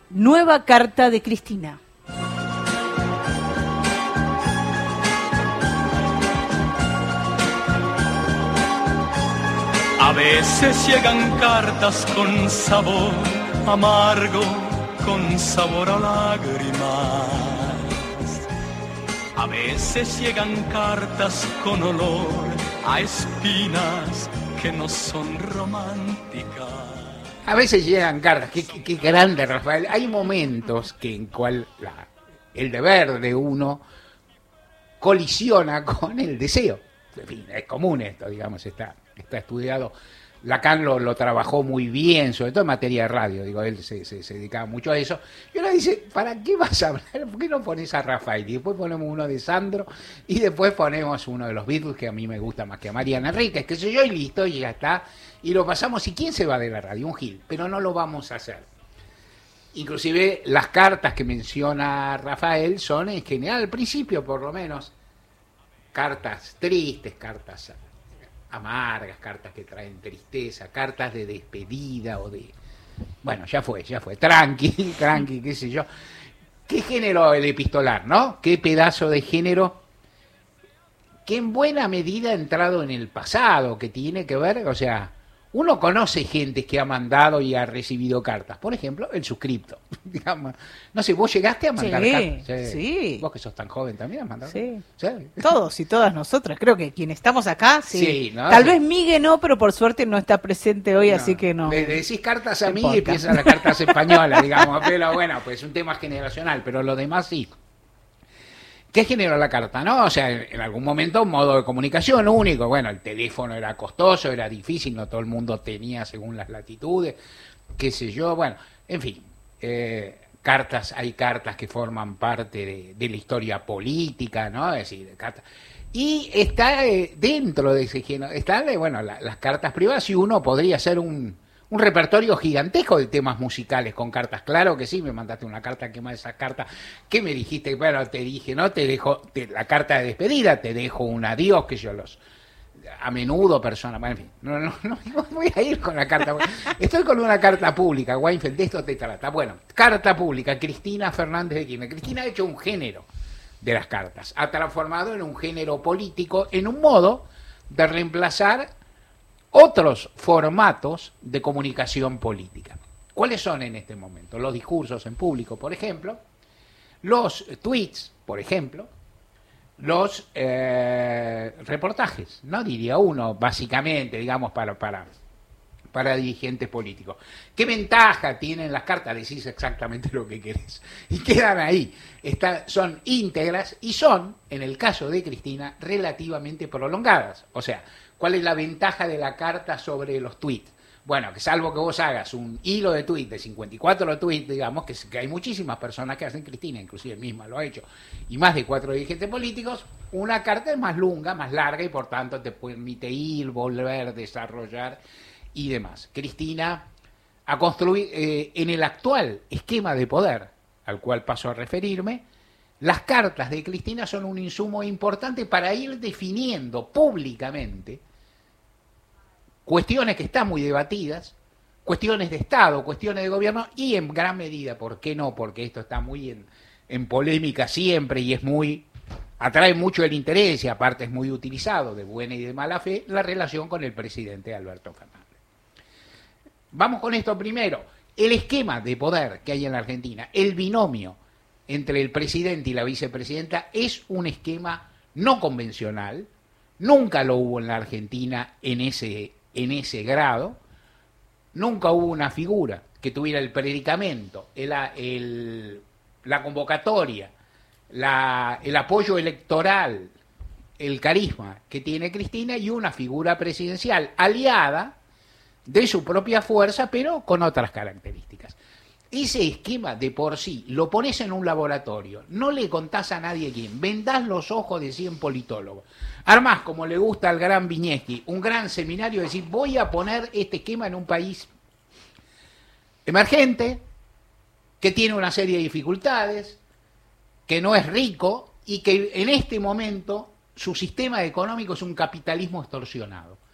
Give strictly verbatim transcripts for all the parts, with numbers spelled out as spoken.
Nueva carta de Cristina. A veces llegan cartas con sabor amargo, con sabor a lágrimas. A veces llegan cartas con olor a espinas que no son románticas. A veces llegan cartas, qué, qué, qué grande, Rafael. Hay momentos que en cual la, el deber de uno colisiona con el deseo. En fin, es común esto, digamos, está, está estudiado. Lacan lo, lo trabajó muy bien, sobre todo en materia de radio, digo, él se, se, se dedicaba mucho a eso. Y ahora dice, ¿para qué vas a hablar? ¿Por qué no pones a Rafael? Y después ponemos uno de Sandro, y después ponemos uno de los Beatles, que a mí me gusta más que a Mariana Enríquez, qué sé yo, y listo, y ya está. Y lo pasamos, ¿y quién se va de la radio? Un Gil, pero no lo vamos a hacer. Inclusive las cartas que menciona Rafael son en general, al principio por lo menos, cartas tristes, cartas amargas, cartas que traen tristeza, cartas de despedida o de... Bueno, ya fue, ya fue, tranqui, tranqui, qué sé yo. ¿Qué género el epistolar, no? ¿Qué pedazo de género que en buena medida ha entrado en el pasado, que tiene que ver, o sea... Uno conoce gente que ha mandado y ha recibido cartas. Por ejemplo, el suscripto. Digamos, no sé, ¿vos llegaste a mandar sí, cartas? Sí. sí. Vos que sos tan joven también has mandado. Sí. ¿Sí? Todos y todas nosotras. Creo que quienes estamos acá, sí. Sí, ¿no? Tal Sí. vez Miguel no, pero por suerte no está presente hoy, No, así que no. Le decís cartas a no mí importa. y empiezan las cartas españolas, digamos. Pero bueno, pues es un tema generacional, pero lo demás sí. ¿Qué generó la carta? No, o sea, en algún momento un modo de comunicación único. Bueno, el teléfono era costoso, era difícil, no todo el mundo tenía según las latitudes, qué sé yo. Bueno, en fin, eh, cartas, hay cartas que forman parte de, de la historia política, ¿no? Es decir, cartas. Y está eh, dentro de ese género, están, eh, bueno, la, las cartas privadas, y uno podría hacer un... un repertorio gigantesco de temas musicales con cartas. Claro que sí, me mandaste una carta, ¿qué más esa carta? ¿Qué me dijiste? Bueno, te dije, no, te dejo te, la carta de despedida, te dejo un adiós, que yo los... A menudo personas, bueno, en fin, no, no, no, no voy a ir con la carta. Estoy con una carta pública, Weinfeld, de esto te trata. Bueno, carta pública, Cristina Fernández de Kirchner. Cristina ha hecho un género de las cartas, ha transformado en un género político, en un modo de reemplazar otros formatos de comunicación política. ¿Cuáles son en este momento? Los discursos en público, por ejemplo, los tweets, por ejemplo, los eh, reportajes, no diría uno, básicamente, digamos, para, para, para dirigentes políticos. ¿Qué ventaja tienen las cartas? Decís exactamente lo que querés. Y quedan ahí. Están, son íntegras y son, en el caso de Cristina, relativamente prolongadas. O sea, ¿cuál es la ventaja de la carta sobre los tweets? Bueno, que salvo que vos hagas un hilo de tweets de cincuenta y cuatro tweets, digamos, que, que hay muchísimas personas que hacen, Cristina inclusive misma lo ha hecho, y más de cuatro dirigentes políticos, una carta es más lunga, más larga, y por tanto te permite ir, volver, desarrollar y demás. Cristina ha construido, eh, en el actual esquema de poder, al cual paso a referirme, las cartas de Cristina son un insumo importante para ir definiendo públicamente cuestiones que están muy debatidas, cuestiones de Estado, cuestiones de gobierno, y en gran medida, ¿por qué no? Porque esto está muy en, en polémica siempre y es muy, atrae mucho el interés y aparte es muy utilizado de buena y de mala fe, la relación con el presidente Alberto Fernández. Vamos con esto primero. El esquema de poder que hay en la Argentina, el binomio entre el presidente y la vicepresidenta, es un esquema no convencional, nunca lo hubo en la Argentina en ese en ese grado, nunca hubo una figura que tuviera el predicamento, el, el, la convocatoria, la, el apoyo electoral, el carisma que tiene Cristina, y una figura presidencial aliada de su propia fuerza, pero con otras características. Ese esquema de por sí lo pones en un laboratorio, no le contás a nadie quién, vendás los ojos de cien politólogos, armás, como le gusta al gran Viñeski, un gran seminario, decir, voy a poner este esquema en un país emergente, que tiene una serie de dificultades, que no es rico y que en este momento su sistema económico es un capitalismo extorsionado.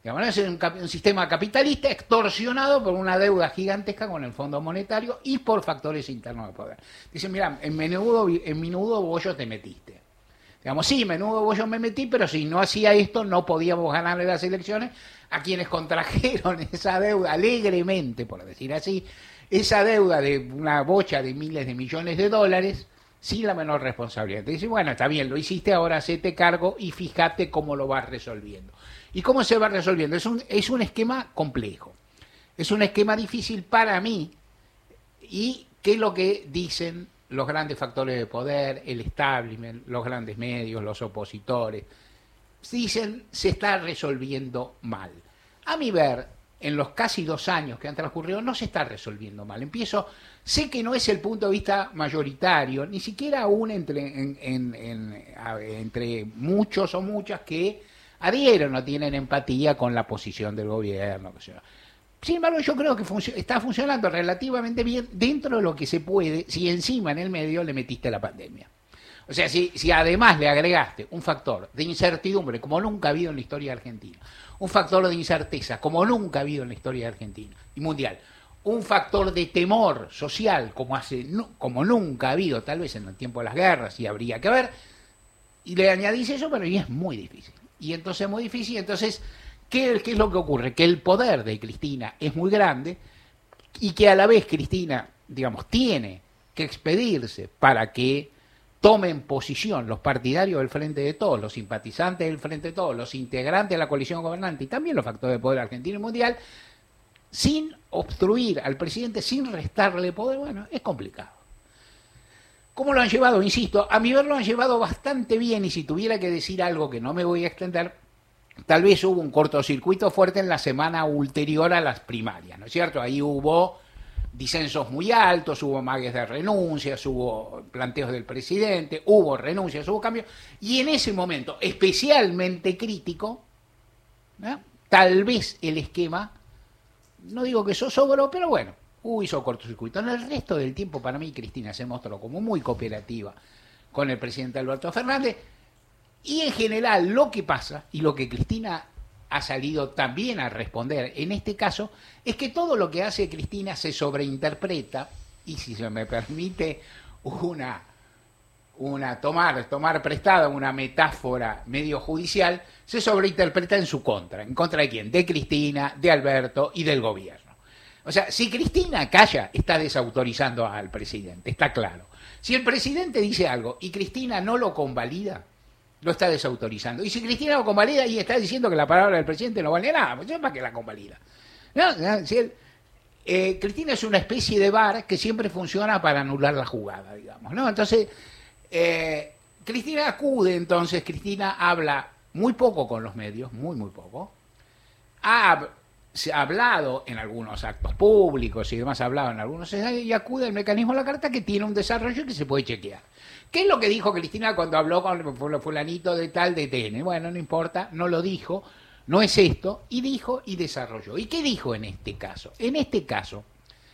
Digamos, ¿no? Es un, un sistema capitalista extorsionado por una deuda gigantesca con el Fondo Monetario y por factores internos de poder. Dicen, mira, en menudo, en menudo bollo te metiste. Digamos, sí, menudo bollo me metí, pero si no hacía esto no podíamos ganarle las elecciones a quienes contrajeron esa deuda alegremente, por decir así, esa deuda de una bocha de miles de millones de dólares sin la menor responsabilidad. Te dice, bueno, está bien, lo hiciste, ahora hacete cargo y fíjate cómo lo vas resolviendo. ¿Y cómo se va resolviendo? Es un, es un esquema complejo, es un esquema difícil para mí. ¿Y qué es lo que dicen los grandes factores de poder, el establishment, los grandes medios, los opositores? Dicen, se está resolviendo mal. A mi ver, en los casi dos años que han transcurrido, no se está resolviendo mal. Empiezo, sé que no es el punto de vista mayoritario, ni siquiera aún entre, en, en, en, entre muchos o muchas que adhieren o tienen empatía con la posición del gobierno. Sin embargo, yo creo que func- está funcionando relativamente bien dentro de lo que se puede, si encima en el medio le metiste la pandemia. O sea, si, si además le agregaste un factor de incertidumbre como nunca ha habido en la historia de Argentina, un factor de incerteza como nunca ha habido en la historia de Argentina y mundial, un factor de temor social como, hace, como nunca ha habido, tal vez en el tiempo de las guerras, y habría que ver, y le añadís eso, pero y es muy difícil. Y entonces es muy difícil, entonces, ¿qué, ¿qué es lo que ocurre? Que el poder de Cristina es muy grande y que a la vez Cristina, digamos, tiene que expedirse para que tomen posición los partidarios del Frente de Todos, los simpatizantes del Frente de Todos, los integrantes de la coalición gobernante y también los factores de poder argentino y mundial, sin obstruir al presidente, sin restarle poder. Bueno, es complicado. ¿Cómo lo han llevado? Insisto, a mi ver lo han llevado bastante bien, y si tuviera que decir algo que no me voy a extender, tal vez hubo un cortocircuito fuerte en la semana ulterior a las primarias, ¿no es cierto? Ahí hubo disensos muy altos, hubo magues de renuncias, hubo planteos del presidente, hubo renuncias, hubo cambios, y en ese momento, especialmente crítico, ¿no? Tal vez el esquema, no digo que eso sobró, pero bueno, hubo hizo cortocircuito. En el resto del tiempo, para mí, Cristina se mostró como muy cooperativa con el presidente Alberto Fernández, y en general lo que pasa, y lo que Cristina ha salido también a responder en este caso, es que todo lo que hace Cristina se sobreinterpreta, y si se me permite una, una tomar, tomar prestada una metáfora medio judicial, se sobreinterpreta en su contra. ¿En contra de quién? De Cristina, de Alberto y del gobierno. O sea, si Cristina calla, está desautorizando al presidente, está claro. Si el presidente dice algo y Cristina no lo convalida, lo está desautorizando. Y si Cristina lo convalida y está diciendo que la palabra del presidente no vale nada, pues ¿para qué la convalida? ¿No? ¿No? Si él, eh, Cristina es una especie de bar que siempre funciona para anular la jugada, digamos, ¿no? Entonces, eh, Cristina acude, entonces, Cristina habla muy poco con los medios, muy, muy poco. Ha, se ha hablado en algunos actos públicos y demás, ha hablado en algunos escenarios, y acude al mecanismo de la carta, que tiene un desarrollo que se puede chequear. ¿Qué es lo que dijo Cristina cuando habló con el fulanito de tal de T N? Bueno, no importa, no lo dijo, no es esto, y dijo y desarrolló. ¿Y qué dijo en este caso? En este caso,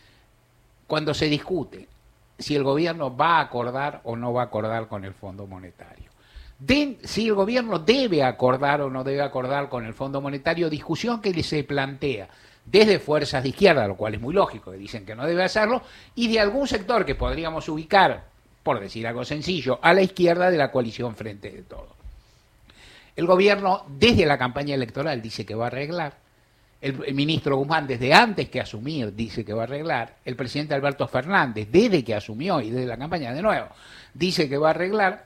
cuando se discute si el gobierno va a acordar o no va a acordar con el Fondo Monetario, de, si el gobierno debe acordar o no debe acordar con el Fondo Monetario, discusión que se plantea desde fuerzas de izquierda, lo cual es muy lógico, que dicen que no debe hacerlo, y de algún sector que podríamos ubicar, por decir algo sencillo, a la izquierda de la coalición Frente de Todos. El gobierno, desde la campaña electoral, dice que va a arreglar. El, el ministro Guzmán, desde antes que asumir, dice que va a arreglar. El presidente Alberto Fernández, desde que asumió y desde la campaña de nuevo, dice que va a arreglar.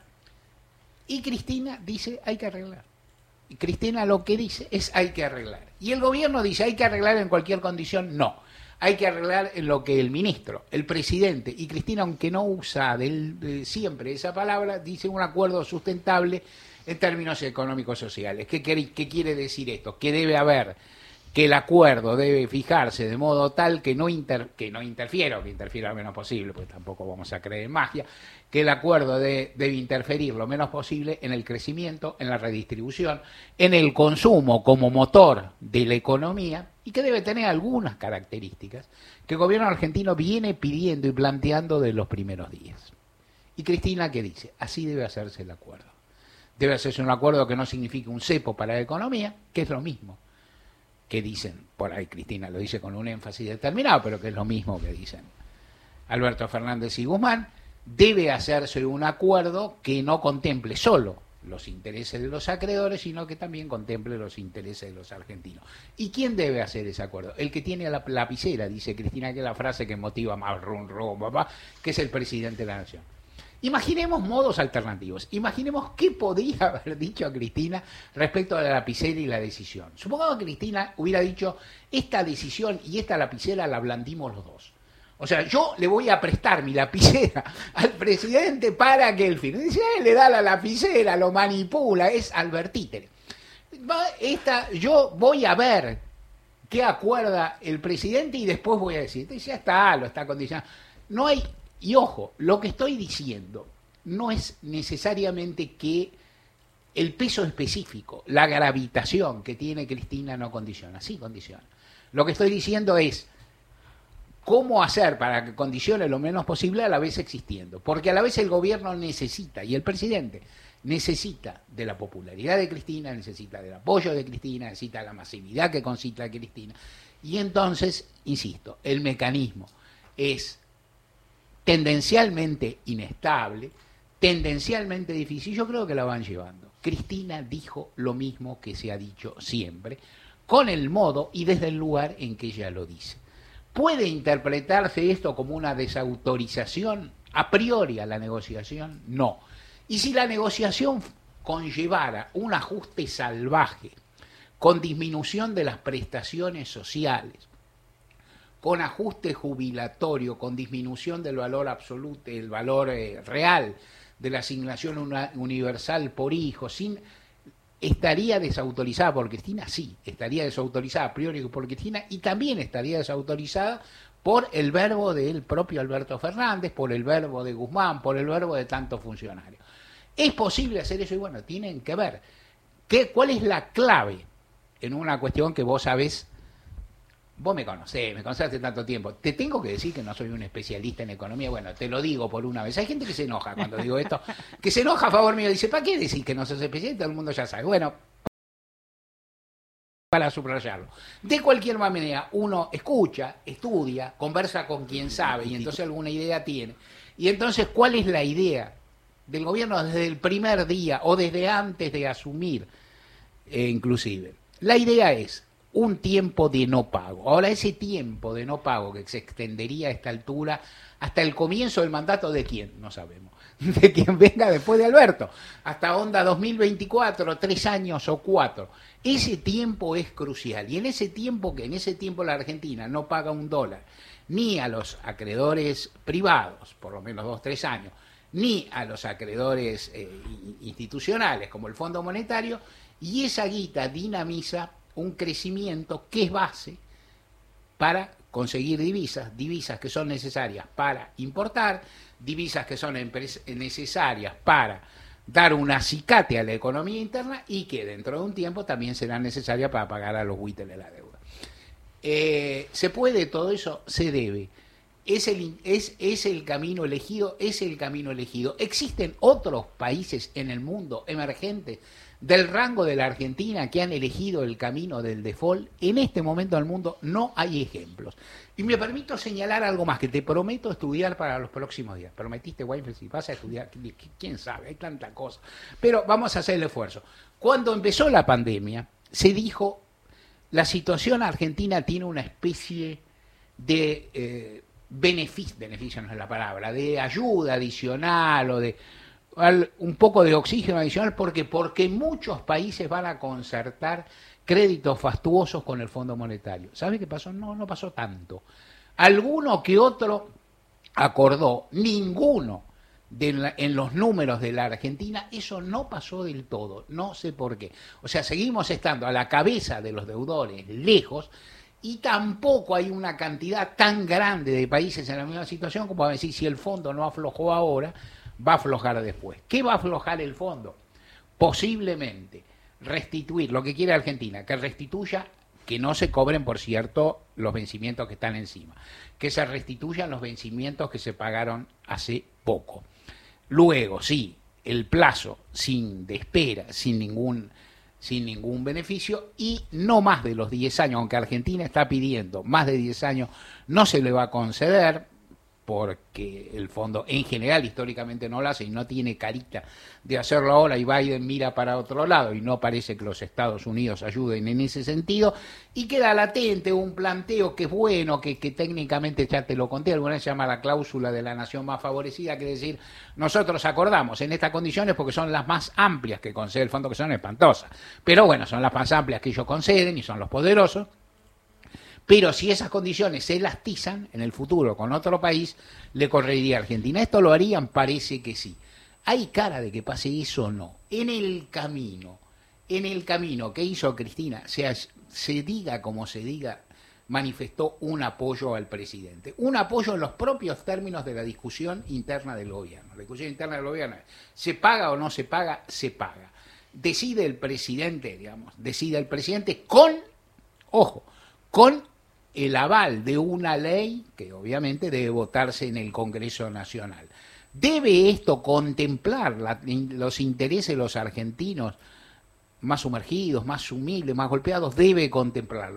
Y Cristina dice hay que arreglar. Y Cristina lo que dice es hay que arreglar. Y el gobierno dice hay que arreglar en cualquier condición. No. Hay que arreglar en lo que el ministro, el presidente y Cristina, aunque no usa del, de siempre esa palabra, dice un acuerdo sustentable en términos económicos sociales. ¿Qué, ¿Qué quiere decir esto? Que debe haber, que el acuerdo debe fijarse de modo tal que no, inter, que no interfiera, o que interfiera lo menos posible, porque tampoco vamos a creer en magia, que el acuerdo de, debe interferir lo menos posible en el crecimiento, en la redistribución, en el consumo como motor de la economía, y que debe tener algunas características que el gobierno argentino viene pidiendo y planteando de los primeros días. Y Cristina, ¿qué dice? Así debe hacerse el acuerdo. Debe hacerse un acuerdo que no signifique un cepo para la economía, que es lo mismo. que dicen, por ahí Cristina lo dice con un énfasis determinado, pero que es lo mismo que dicen Alberto Fernández y Guzmán, debe hacerse un acuerdo que no contemple solo los intereses de los acreedores, sino que también contemple los intereses de los argentinos. ¿Y quién debe hacer ese acuerdo? El que tiene la lapicera, dice Cristina, que es la frase que motiva más rum, rum, papá, que es el presidente de la Nación. Imaginemos modos alternativos. Imaginemos qué podría haber dicho a Cristina respecto a la lapicera y la decisión. Supongamos que Cristina hubiera dicho, esta decisión y esta lapicera la blandimos los dos. O sea, yo le voy a prestar mi lapicera al presidente para que él firme. Dice, él le da la lapicera, lo manipula, es Albertítere. Esta, yo voy a ver qué acuerda el presidente y después voy a decir, ya está, lo está condicionado. No hay, y ojo, lo que estoy diciendo no es necesariamente que el peso específico, la gravitación que tiene Cristina no condiciona, sí condiciona. Lo que estoy diciendo es, ¿cómo hacer para que condicione lo menos posible a la vez existiendo? Porque a la vez el gobierno necesita, y el presidente necesita de la popularidad de Cristina, necesita del apoyo de Cristina, necesita la masividad que concita Cristina. Y entonces, insisto, el mecanismo es tendencialmente inestable, tendencialmente difícil. Yo creo que la van llevando. Cristina dijo lo mismo que se ha dicho siempre, con el modo y desde el lugar en que ella lo dice. ¿Puede interpretarse esto como una desautorización a priori a la negociación? No. Y si la negociación conllevara un ajuste salvaje, con disminución de las prestaciones sociales, con ajuste jubilatorio, con disminución del valor absoluto, el valor eh, real de la asignación una, universal por hijo, sin... ¿Estaría desautorizada por Cristina? Sí, estaría desautorizada a priori por Cristina y también estaría desautorizada por el verbo del propio Alberto Fernández, por el verbo de Guzmán, por el verbo de tantos funcionarios. ¿Es posible hacer eso? Y bueno, tienen que ver qué, cuál es la clave en una cuestión que vos sabés, vos me conocés, me conocés hace tanto tiempo. Te tengo que decir que no soy un especialista en economía. Bueno, te lo digo por una vez. Hay gente que se enoja cuando digo esto, que se enoja a favor mío. Dice, ¿para qué decir que no sos especialista? Todo el mundo ya sabe. Bueno, para subrayarlo. De cualquier manera, uno escucha, estudia, conversa con quien sabe y entonces alguna idea tiene. Y entonces, ¿cuál es la idea del gobierno desde el primer día o desde antes de asumir, eh, inclusive? La idea es un tiempo de no pago. Ahora, ese tiempo de no pago que se extendería a esta altura hasta el comienzo del mandato de quién, no sabemos, de quien venga después de Alberto, hasta onda dos mil veinticuatro, tres años o cuatro. Ese tiempo es crucial y en ese tiempo, que en ese tiempo la Argentina no paga un dólar, ni a los acreedores privados, por lo menos dos, tres años, ni a los acreedores eh, institucionales como el Fondo Monetario, y esa guita dinamiza un crecimiento que es base para conseguir divisas, divisas que son necesarias para importar, divisas que son necesarias para dar un acicate a la economía interna y que dentro de un tiempo también serán necesarias para pagar a los buitres de la deuda. Eh, ¿Se puede todo eso? Se debe. ¿Es el, es, ¿Es el camino elegido? Es el camino elegido. ¿Existen otros países en el mundo emergentes del rango de la Argentina que han elegido el camino del default? En este momento del mundo no hay ejemplos. Y me permito señalar algo más que te prometo estudiar para los próximos días. Prometiste, Weinfeld, si vas a estudiar, quién sabe, hay tanta cosa. Pero vamos a hacer el esfuerzo. Cuando empezó la pandemia, se dijo, la situación argentina tiene una especie de eh, beneficio, beneficio no es la palabra, de ayuda adicional o de un poco de oxígeno adicional. ¿Por qué? Porque muchos países van a concertar créditos fastuosos con el Fondo Monetario. ¿Sabe qué pasó? No, no pasó tanto. Alguno que otro acordó, ninguno de la, en los números de la Argentina, eso no pasó del todo, no sé por qué. O sea, seguimos estando a la cabeza de los deudores, lejos, y tampoco hay una cantidad tan grande de países en la misma situación como para decir, si el fondo no aflojó ahora, va a aflojar después. ¿Qué va a aflojar el fondo? Posiblemente restituir lo que quiere Argentina, que restituya, que no se cobren, por cierto, los vencimientos que están encima, que se restituyan los vencimientos que se pagaron hace poco. Luego, sí, el plazo sin de espera, sin ningún sin ningún beneficio y no más de los diez años, aunque Argentina está pidiendo más de diez años, no se le va a conceder porque el fondo en general históricamente no lo hace y no tiene carita de hacerlo ahora y Biden mira para otro lado y no parece que los Estados Unidos ayuden en ese sentido y queda latente un planteo que es bueno, que, que técnicamente ya te lo conté, alguna vez se llama la cláusula de la nación más favorecida, que es decir, nosotros acordamos en estas condiciones porque son las más amplias que concede el fondo, que son espantosas, pero bueno, son las más amplias que ellos conceden y son los poderosos. Pero si esas condiciones se elastizan en el futuro con otro país, le correría a Argentina. ¿Esto lo harían? Parece que sí. ¿Hay cara de que pase eso o no? En el camino, en el camino que hizo Cristina, sea, se diga como se diga, manifestó un apoyo al presidente. Un apoyo en los propios términos de la discusión interna del gobierno. La discusión interna del gobierno es, ¿se paga o no se paga? Se paga. Decide el presidente, digamos, decide el presidente con, ojo, con el aval de una ley que obviamente debe votarse en el Congreso Nacional. ¿Debe esto contemplar la, los intereses de los argentinos más sumergidos, más humildes, más golpeados? Debe contemplarlo.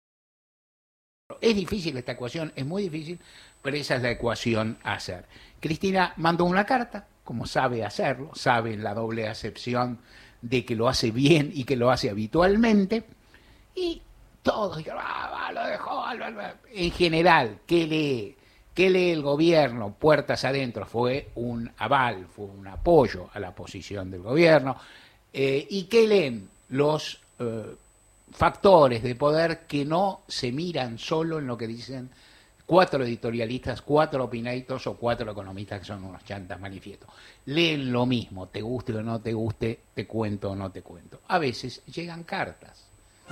Es difícil esta ecuación, es muy difícil, pero esa es la ecuación a hacer. Cristina mandó una carta, como sabe hacerlo, sabe la doble acepción de que lo hace bien y que lo hace habitualmente, y todos dijeron, ah, lo dejó. En general, ¿qué lee? ¿Qué lee el gobierno? Puertas adentro, fue un aval, fue un apoyo a la posición del gobierno. Eh, ¿Y qué leen los eh, factores de poder que no se miran solo en lo que dicen cuatro editorialistas, cuatro opinators o cuatro economistas que son unos chantas manifiestos? Leen lo mismo, te guste o no te guste, te cuento o no te cuento. A veces llegan cartas.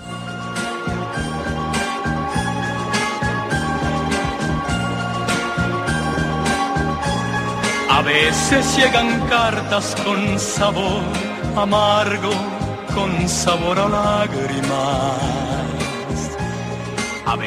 A veces llegan cartas con sabor amargo, con sabor a lágrima.